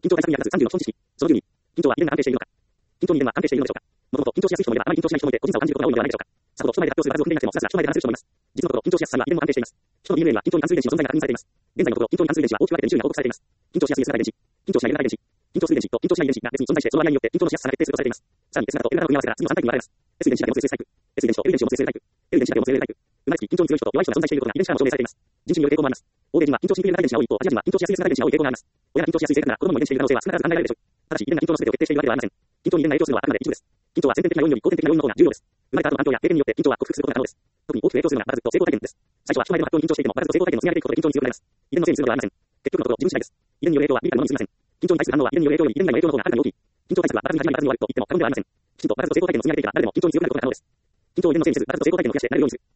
緊張対策に役立つ36本知識。その12、緊張は遺伝が関係しているのか。緊張に遺伝は関係しているのでしょうか。もともと緊張しやすい人もいれば、あまり緊張しない人もいて、個人差を感じることが多いのではないでしょうか。さほど人前で発表する場数を踏んでいなくても、すらすら人前で話せる人もいます。実のところ、緊張しやすさには遺伝も関係しています。人の DNA には緊張に関する遺伝子の存在が確認されています。現在のところ、緊張に関する遺伝子は大きく分けて2種類が報告されています。緊張しやすい姿遺伝子、緊張しない姿遺伝子、緊張する遺伝子と緊張しない遺伝子が別に存在して、その割合によって緊張のしやすさが決定するとされています。さらに S 型と L 型の組み合わせから次の3タイプに分かれます。S 遺伝子だけを持つ S タイプ、S 遺伝子と L 遺伝子を持つ L タイプ、L 遺伝子だけを持つ L タイプ。生まれつき緊張に強い人と弱い人が存在していることが遺伝子からも証明されています。人種による傾向もあります。欧米人は緊張しにくい L 型遺伝子が多い一方、アジア人は緊張しやすい S 型遺伝子が多い傾向があります。親が緊張しやすい性格なら子供も遺伝子している可能性は少なからず考えられるでしょう。ただし、遺伝が緊張の全てを決定しているわけではありません。緊張に遺伝が影響するのはあくまで一部です。緊張は先天的な要因より後天的な要因の方が重要です。生まれた後の環境や経験によって緊張は克服することが可能です。特に大きく影響するのが場数と成功体験です。最初は人前での発表に緊張していても、場数と成功体験を積み上げていくことで緊張に強くなります。遺伝のせいにするのではありません。結局のところ自分次第です。遺伝による影響は理解のものに過ぎません。緊張に対する反応は遺伝による影響より遺伝外の影響の方がはるかに大きい。緊張対策は場数に始まり場数に終わると言っても過言ではありません。きちんと場数と成功体験を積み上げていけば誰でも緊張に強くなることが可能です。緊張を遺伝のせいにせず、場数と成功体験を増やしてなれるようにする。